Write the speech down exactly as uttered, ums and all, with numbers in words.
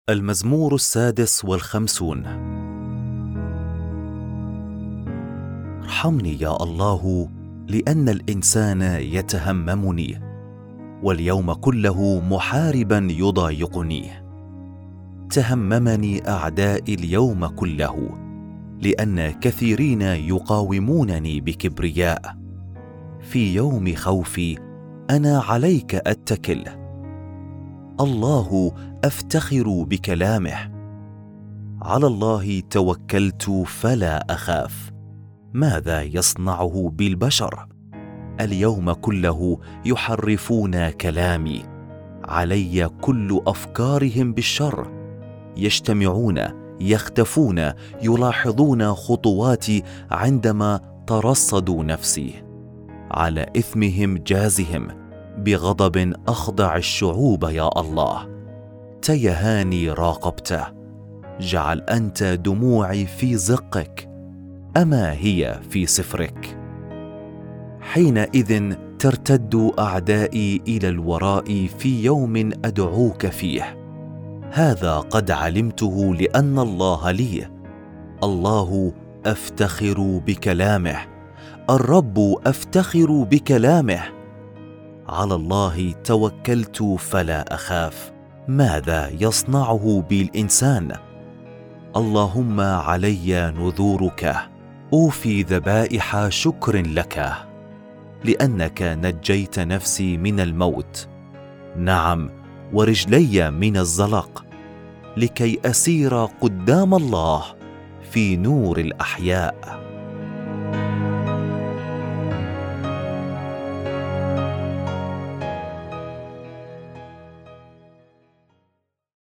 المزمور السادس والخمسون. ارحمني يا الله، لأن الإنسان يتهممني، واليوم كله محاربا يضايقني. تهممني أعدائي اليوم كله، لأن كثيرين يقاومونني بكبرياء. في يوم خوفي أنا عليك أتكل. الله أفتخر بكلامه، على الله توكلت فلا أخاف. ماذا يصنعه بالبشر؟ اليوم كله يحرفون كلامي، علي كل أفكارهم بالشر. يجتمعون، يختفون، يلاحظون خطواتي عندما ترصدوا نفسي. على إثمهم جازهم، بغضب أخضع الشعوب يا الله. تيهاني راقبته، جعل أنت دموعي في زقك، أما هي في سفرك. حينئذ ترتد أعدائي إلى الوراء في يوم أدعوك فيه. هذا قد علمته لأن الله لي. الله أفتخر بكلامه، الرب أفتخر بكلامه. على الله توكلت فلا أخاف. ماذا يصنعه بالإنسان؟ اللهم علي نذورك، أوفي ذبائح شكر لك، لأنك نجيت نفسي من الموت، نعم، ورجلي من الزلق، لكي أسير قدام الله في نور الأحياء.